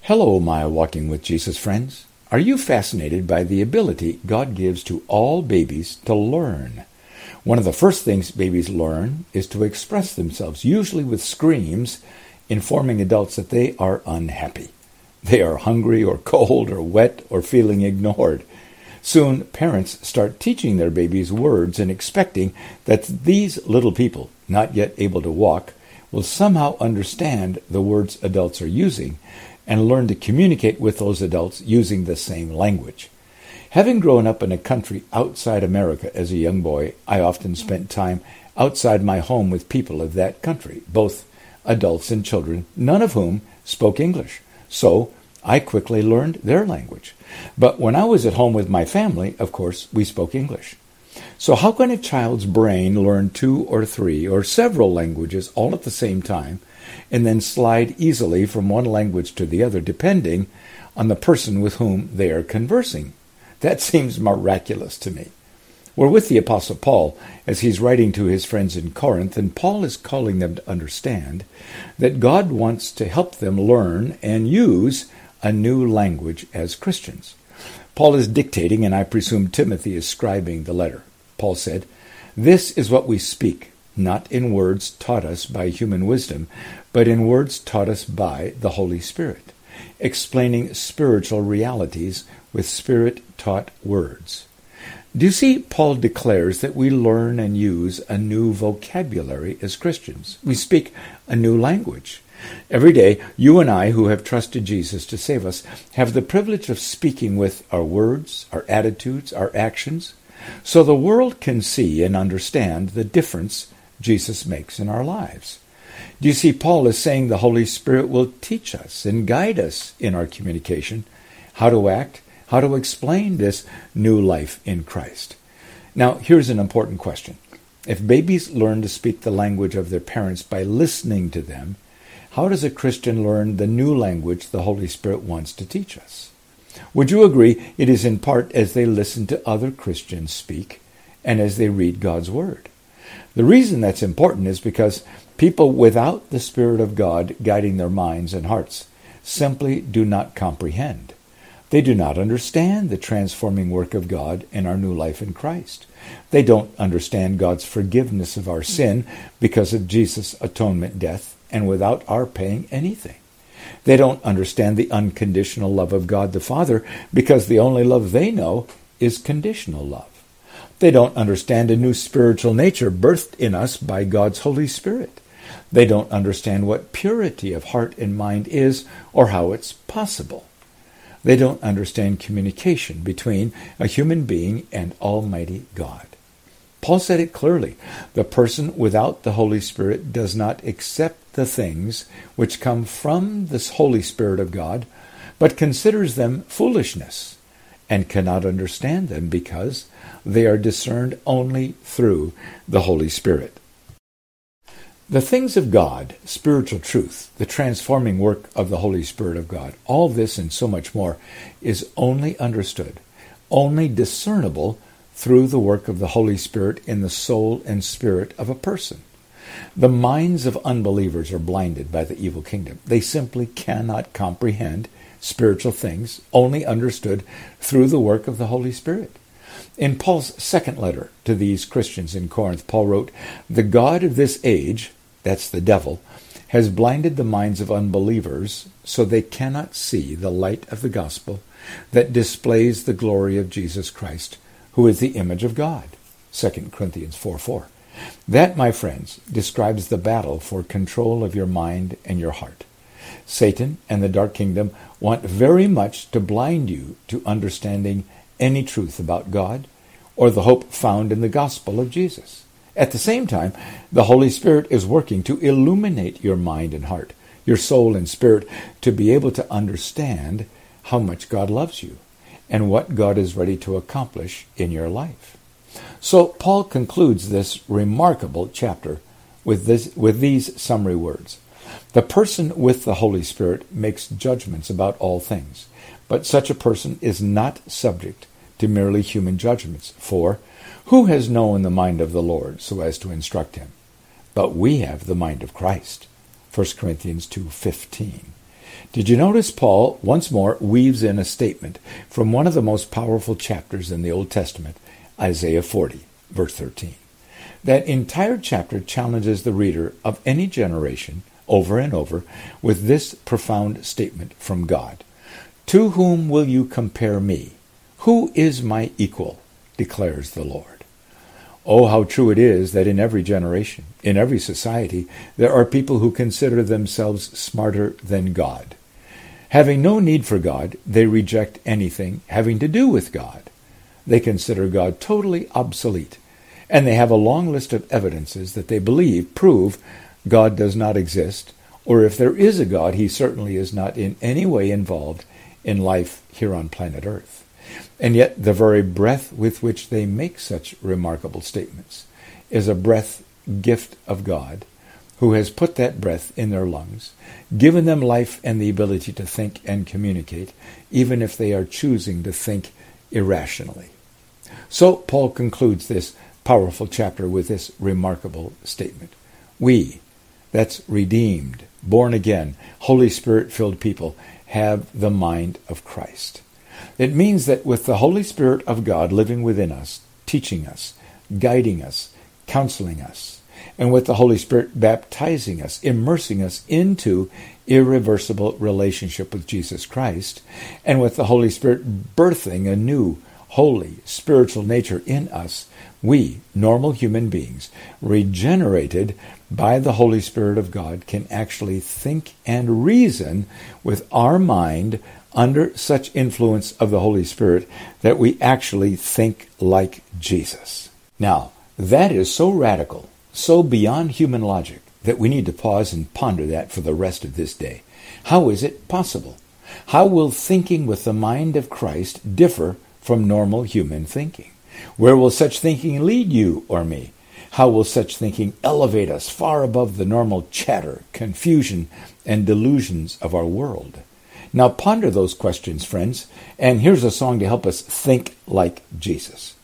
Hello, my Walking with Jesus friends. Are you fascinated by the ability God gives to all babies to learn? One of the first things babies learn is to express themselves, usually with screams, informing adults that they are unhappy. They are hungry or cold or wet or feeling ignored. Soon, parents start teaching their babies words and expecting that these little people, not yet able to walk, will somehow understand the words adults are using and learn to communicate with those adults using the same language. Having grown up in a country outside America as a young boy, I often spent time outside my home with people of that country, both adults and children, none of whom spoke English. So I quickly learned their language. But when I was at home with my family, of course, we spoke English. So how can a child's brain learn 2 or 3 or several languages all at the same time and then slide easily from one language to the other, depending on the person with whom they are conversing? That seems miraculous to me. We're with the Apostle Paul as he's writing to his friends in Corinth, and Paul is calling them to understand that God wants to help them learn and use a new language as Christians. Paul is dictating, and I presume Timothy is scribing the letter. Paul said, "This is what we speak, not in words taught us by human wisdom, but in words taught us by the Holy Spirit, explaining spiritual realities with Spirit-taught words." Do you see, Paul declares that we learn and use a new vocabulary as Christians. We speak a new language. Every day, you and I, who have trusted Jesus to save us, have the privilege of speaking with our words, our attitudes, our actions, so the world can see and understand the difference Jesus makes in our lives. Do you see, Paul is saying the Holy Spirit will teach us and guide us in our communication, how to act, how to explain this new life in Christ. Now, here's an important question. If babies learn to speak the language of their parents by listening to them, how does a Christian learn the new language the Holy Spirit wants to teach us? Would you agree it is in part as they listen to other Christians speak and as they read God's Word? The reason that's important is because people without the Spirit of God guiding their minds and hearts simply do not comprehend. They do not understand the transforming work of God in our new life in Christ. They don't understand God's forgiveness of our sin because of Jesus' atonement death and without our paying anything. They don't understand the unconditional love of God the Father because the only love they know is conditional love. They don't understand a new spiritual nature birthed in us by God's Holy Spirit. They don't understand what purity of heart and mind is or how it's possible. They don't understand communication between a human being and Almighty God. Paul said it clearly. The person without the Holy Spirit does not accept the things which come from the Holy Spirit of God, but considers them foolishness and cannot understand them because they are discerned only through the Holy Spirit. The things of God, spiritual truth, the transforming work of the Holy Spirit of God, all this and so much more is only understood, only discernible through the work of the Holy Spirit in the soul and spirit of a person. The minds of unbelievers are blinded by the evil kingdom. They simply cannot comprehend spiritual things, only understood through the work of the Holy Spirit. In Paul's second letter to these Christians in Corinth, Paul wrote, "The God of this age," that's the devil, "has blinded the minds of unbelievers so they cannot see the light of the gospel that displays the glory of Jesus Christ, who is the image of God." 2 Corinthians 4:4. That, my friends, describes the battle for control of your mind and your heart. Satan and the dark kingdom want very much to blind you to understanding any truth about God or the hope found in the gospel of Jesus. At the same time, the Holy Spirit is working to illuminate your mind and heart, your soul and spirit, to be able to understand how much God loves you and what God is ready to accomplish in your life. So Paul concludes this remarkable chapter with these summary words. The person with the Holy Spirit makes judgments about all things, but such a person is not subject to merely human judgments. For who has known the mind of the Lord so as to instruct him? But we have the mind of Christ. 1 Corinthians 2:15. Did you notice Paul once more weaves in a statement from one of the most powerful chapters in the Old Testament, Isaiah 40, verse 13. That entire chapter challenges the reader of any generation over and over with this profound statement from God. To whom will you compare me? Who is my equal? Declares the Lord. Oh, how true it is that in every generation, in every society, there are people who consider themselves smarter than God. Having no need for God, they reject anything having to do with God. They consider God totally obsolete, and they have a long list of evidences that they believe prove God does not exist, or if there is a God, he certainly is not in any way involved in life here on planet Earth. And yet the very breath with which they make such remarkable statements is a breath gift of God, who has put that breath in their lungs, given them life and the ability to think and communicate, even if they are choosing to think irrationally. So Paul concludes this powerful chapter with this remarkable statement. We, that's redeemed, born again, Holy Spirit-filled people, have the mind of Christ. It means that with the Holy Spirit of God living within us, teaching us, guiding us, counseling us, and with the Holy Spirit baptizing us, immersing us into irreversible relationship with Jesus Christ, and with the Holy Spirit birthing a new, holy, spiritual nature in us, we, normal human beings, regenerated by the Holy Spirit of God, can actually think and reason with our mind under such influence of the Holy Spirit that we actually think like Jesus. Now, that is so radical, so beyond human logic, that we need to pause and ponder that for the rest of this day. How is it possible? How will thinking with the mind of Christ differ from normal human thinking? Where will such thinking lead you or me? How will such thinking elevate us far above the normal chatter, confusion, and delusions of our world? Now ponder those questions, friends, and here's a song to help us think like Jesus.